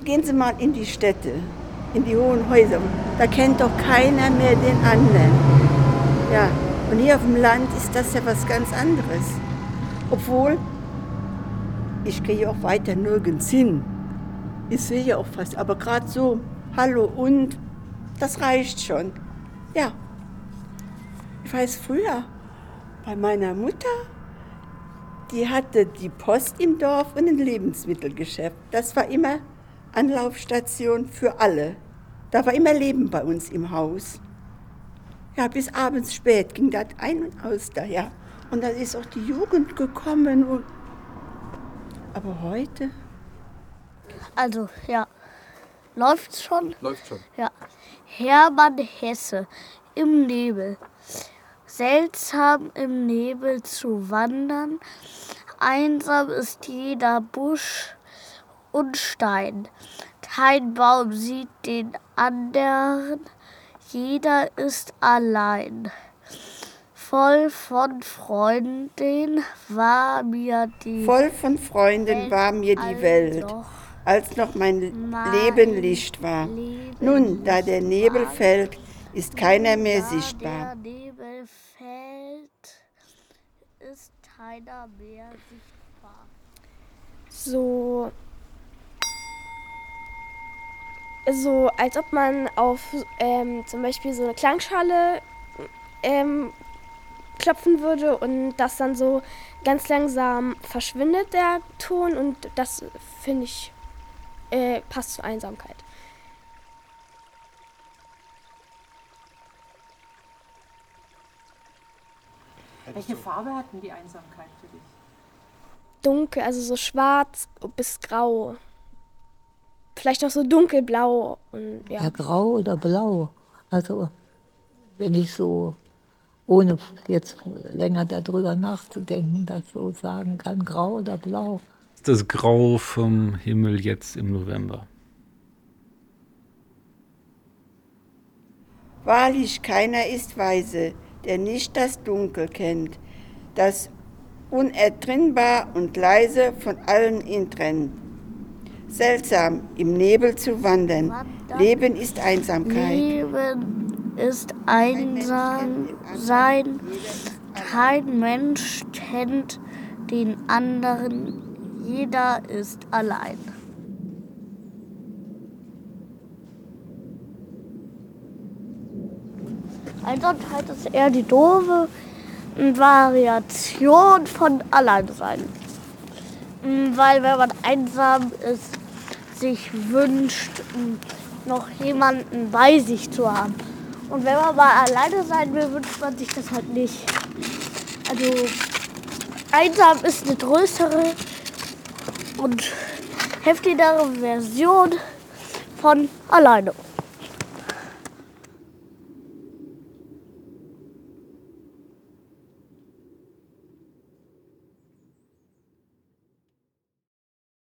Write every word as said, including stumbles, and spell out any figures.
gehen Sie mal in die Städte, in die hohen Häuser. Da kennt doch keiner mehr den anderen. Ja, und hier auf dem Land ist das ja was ganz anderes. Obwohl, ich gehe auch weiter nirgends hin. Ich sehe ja auch fast, aber gerade so, hallo und, das reicht schon. Ja, ich weiß früher, bei meiner Mutter, die hatte die Post im Dorf und ein Lebensmittelgeschäft. Das war immer Anlaufstation für alle. Da war immer Leben bei uns im Haus. Ja, bis abends spät ging das ein und aus da, ja. Und dann ist auch die Jugend gekommen. Und aber heute? Also, ja. Läuft's schon? Läuft schon. Ja. Hermann Hesse, im Nebel. Seltsam im Nebel zu wandern. Einsam ist jeder Busch und Stein. Kein Baum sieht den anderen. Jeder ist allein. Voll von Freunden war mir die Voll von Freunden war mir die Welt, als noch mein Leben Licht war. Nun, da der Nebel fällt, ist keiner mehr sichtbar. Da der Nebel fällt, ist keiner mehr sichtbar. So, so als ob man auf ähm, zum Beispiel so eine Klangschale ähm, klopfen würde und das dann so ganz langsam verschwindet, der Ton. Und das, finde ich, äh, passt zur Einsamkeit. Welche Farbe hat denn die Einsamkeit für dich? Dunkel, also so schwarz bis grau. Vielleicht auch so dunkelblau. Und, ja. Ja, grau oder blau. Also wenn ich so, ohne jetzt länger darüber nachzudenken, das so sagen kann, grau oder blau. Das Grau vom Himmel jetzt im November. Wahrlich, keiner ist weise, der nicht das Dunkel kennt, das unertrinnbar und leise von allen ihn trennt. Seltsam, im Nebel zu wandern, Leben ist Einsamkeit. Leben ist einsam sein, kein Mensch kennt den anderen, jeder ist allein. Einsamkeit ist eher die doofe Variation von Alleinsein. Weil wenn man einsam ist, sich wünscht, noch jemanden bei sich zu haben. Und wenn man mal alleine sein will, wünscht man sich das halt nicht. Also einsam ist eine größere und heftigere Version von alleine.